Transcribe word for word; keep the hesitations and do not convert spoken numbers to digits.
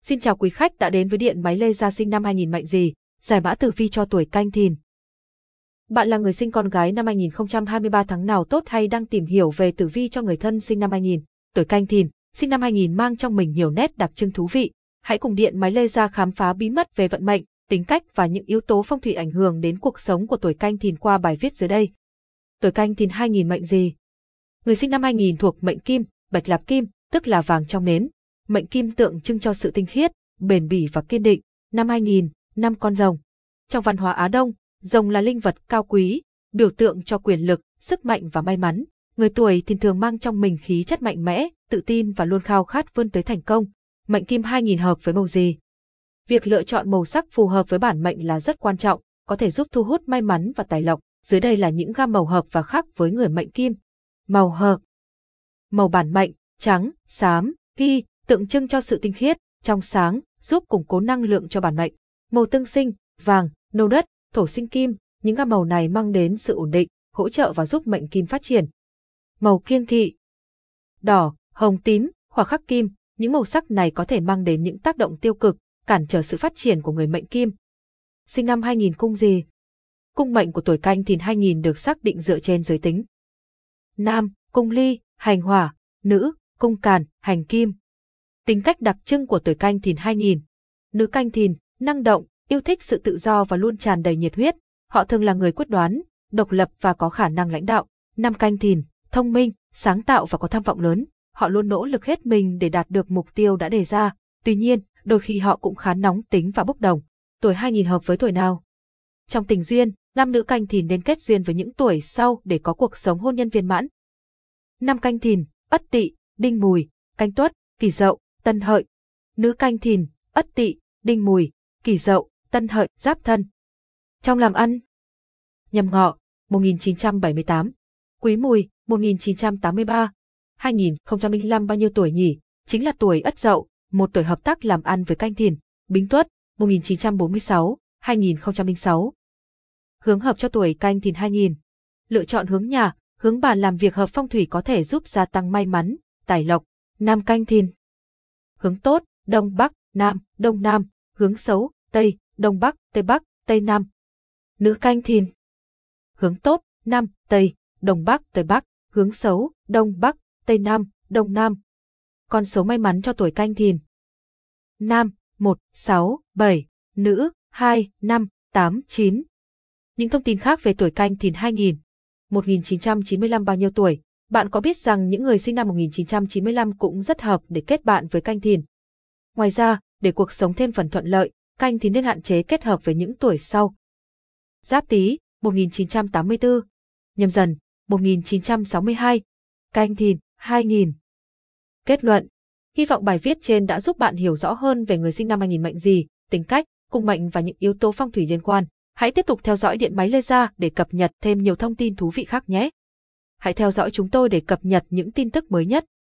Xin chào quý khách đã đến với điện máy laser sinh năm hai nghìn mệnh gì, giải mã tử vi cho tuổi Canh Thìn. Bạn là người sinh con gái năm hai nghìn không trăm hai mươi ba tháng nào tốt hay đang tìm hiểu về tử vi cho người thân sinh năm hai nghìn, tuổi Canh Thìn, sinh năm hai nghìn mang trong mình nhiều nét đặc trưng thú vị. Hãy cùng điện máy laser khám phá bí mật về vận mệnh, tính cách và những yếu tố phong thủy ảnh hưởng đến cuộc sống của tuổi Canh Thìn qua bài viết dưới đây. Tuổi Canh Thìn hai nghìn mệnh gì? Người sinh năm hai nghìn thuộc mệnh Kim, bạch lạp kim, tức là vàng trong nến. Mệnh Kim tượng trưng cho sự tinh khiết, bền bỉ và kiên định. Năm hai nghìn, năm con rồng. Trong văn hóa Á Đông, rồng là linh vật cao quý, biểu tượng cho quyền lực, sức mạnh và may mắn. Người tuổi Thìn thường mang trong mình khí chất mạnh mẽ, tự tin và luôn khao khát vươn tới thành công. Mệnh Kim hai nghìn hợp với màu gì? Việc lựa chọn màu sắc phù hợp với bản mệnh là rất quan trọng, có thể giúp thu hút may mắn và tài lộc. Dưới đây là những gam màu hợp và khác với người mệnh Kim. Màu hợp. Màu bản mệnh: trắng, xám, ghi, tượng trưng cho sự tinh khiết, trong sáng, giúp củng cố năng lượng cho bản mệnh. Màu tương sinh: vàng, nâu đất, thổ sinh kim, những gam màu này mang đến sự ổn định, hỗ trợ và giúp mệnh Kim phát triển. Màu kiêng kỵ: đỏ, hồng, tím, hỏa khắc kim, những màu sắc này có thể mang đến những tác động tiêu cực, cản trở sự phát triển của người mệnh Kim. Sinh năm hai nghìn cung gì? Cung mệnh của tuổi Canh Thìn hai nghìn được xác định dựa trên giới tính. Nam, cung Ly, hành hỏa; nữ, cung Càn, hành kim. Tính cách đặc trưng của tuổi Canh Thìn hai nghìn. Nữ Canh Thìn, năng động, yêu thích sự tự do và luôn tràn đầy nhiệt huyết. Họ thường là người quyết đoán, độc lập và có khả năng lãnh đạo. Nam Canh Thìn, thông minh, sáng tạo và có tham vọng lớn. Họ luôn nỗ lực hết mình để đạt được mục tiêu đã đề ra. Tuy nhiên, đôi khi họ cũng khá nóng tính và bốc đồng. Tuổi hai nghìn hợp với tuổi nào? Trong tình duyên, nam nữ Canh Thìn nên kết duyên với những tuổi sau để có cuộc sống hôn nhân viên mãn. Nam Canh Thìn: Ất Tỵ, Đinh Mùi, Canh Tuất, Kỷ Dậu, Tân Hợi. Nữ Canh Thìn: Ất Tỵ, Đinh Mùi, Kỷ Dậu, Tân Hợi, Giáp Thân. Trong làm ăn: Nhâm Ngọ, một nghìn chín trăm bảy mươi tám, Quý Mùi, một nghìn chín trăm tám mươi ba. hai nghìn không trăm lẻ năm bao nhiêu tuổi nhỉ? Chính là tuổi Ất Dậu, một tuổi hợp tác làm ăn với Canh Thìn. Bính Tuất, một nghìn chín trăm bốn mươi sáu, hai nghìn không trăm lẻ sáu. Hướng hợp cho tuổi Canh Thìn hai nghìn. Lựa chọn hướng nhà, hướng bàn làm việc hợp phong thủy có thể giúp gia tăng may mắn, tài lộc. Nam Canh Thìn. Hướng tốt: Đông Bắc, Nam, Đông Nam. Hướng xấu: Tây, Đông Bắc, Tây Bắc, Tây Nam. Nữ Canh Thìn. Hướng tốt: Nam, Tây, Đông Bắc, Tây Bắc. Hướng xấu: Đông Bắc, Tây Nam, Đông Nam. Con số may mắn cho tuổi Canh Thìn. Nam, một, sáu, bảy. Nữ, hai, năm, tám, chín. Những thông tin khác về tuổi Canh Thìn hai nghìn. một nghìn chín trăm chín mươi lăm bao nhiêu tuổi? Bạn có biết rằng những người sinh năm một nghìn chín trăm chín mươi lăm cũng rất hợp để kết bạn với Canh Thìn. Ngoài ra, để cuộc sống thêm phần thuận lợi, Canh Thìn nên hạn chế kết hợp với những tuổi sau. Giáp Tý, một nghìn chín trăm tám mươi tư. Nhâm Dần, một nghìn chín trăm sáu mươi hai. Canh Thìn, hai nghìn. Kết luận. Hy vọng bài viết trên đã giúp bạn hiểu rõ hơn về người sinh năm hai nghìn mệnh gì, tính cách, cung mệnh và những yếu tố phong thủy liên quan. Hãy tiếp tục theo dõi điện máy laser để cập nhật thêm nhiều thông tin thú vị khác nhé. Hãy theo dõi chúng tôi để cập nhật những tin tức mới nhất.